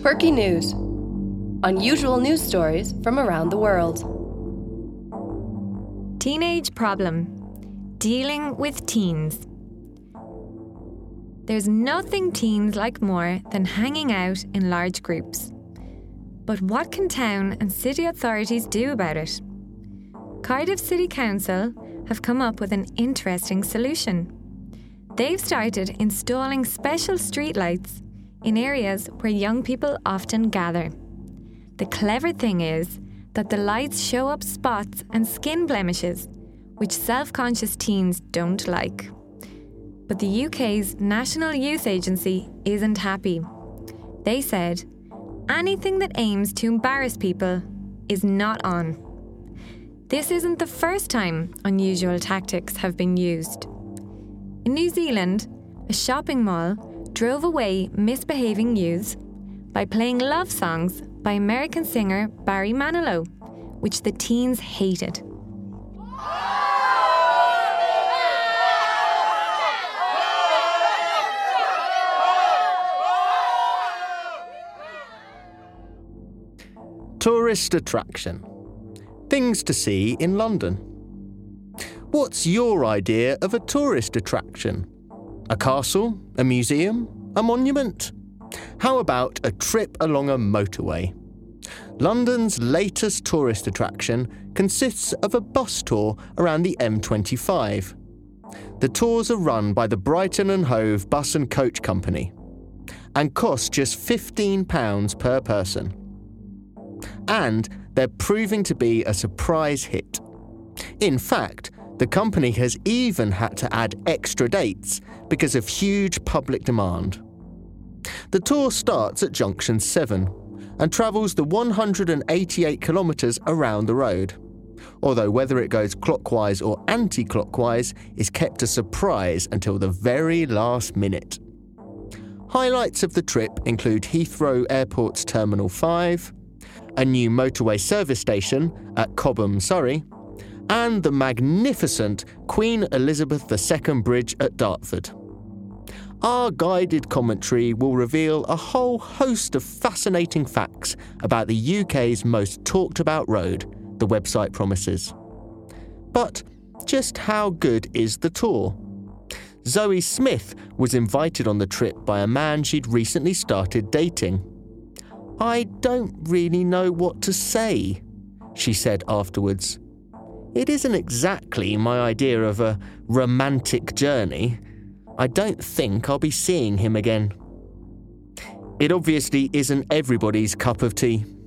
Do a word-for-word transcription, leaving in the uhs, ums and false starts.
Perky News. Unusual news stories from around the world. Teenage problem. Dealing with teens. There's nothing teens like more than hanging out in large groups. But what can town and city authorities do about it? Cardiff City Council have come up with an interesting solution. They've started installing special streetlights in areas where young people often gather. The clever thing is that the lights show up spots and skin blemishes, which self-conscious teens don't like. But the U K's National Youth Agency isn't happy. They said, anything that aims to embarrass people is not on. This isn't the first time unusual tactics have been used. In New Zealand, a shopping mall drove away misbehaving youths by playing love songs by American singer Barry Manilow, which the teens hated. Tourist attraction. Things to see in London. What's your idea of a tourist attraction? A castle? A museum? A monument? How about a trip along a motorway? London's latest tourist attraction consists of a bus tour around the M twenty-five. The tours are run by the Brighton and Hove Bus and Coach Company and cost just fifteen pounds per person. And they're proving to be a surprise hit. In fact, the company has even had to add extra dates because of huge public demand. The tour starts at Junction seven and travels the one hundred eighty-eight kilometres around the road, although whether it goes clockwise or anti-clockwise is kept a surprise until the very last minute. Highlights of the trip include Heathrow Airport's Terminal five, a new motorway service station at Cobham, Surrey, and the magnificent Queen Elizabeth the Second Bridge at Dartford. Our guided commentary will reveal a whole host of fascinating facts about the U K's most talked about road, the website promises. But just how good is the tour? Zoe Smith was invited on the trip by a man she'd recently started dating. I don't really know what to say, she said afterwards. It isn't exactly my idea of a romantic journey. I don't think I'll be seeing him again. It obviously isn't everybody's cup of tea.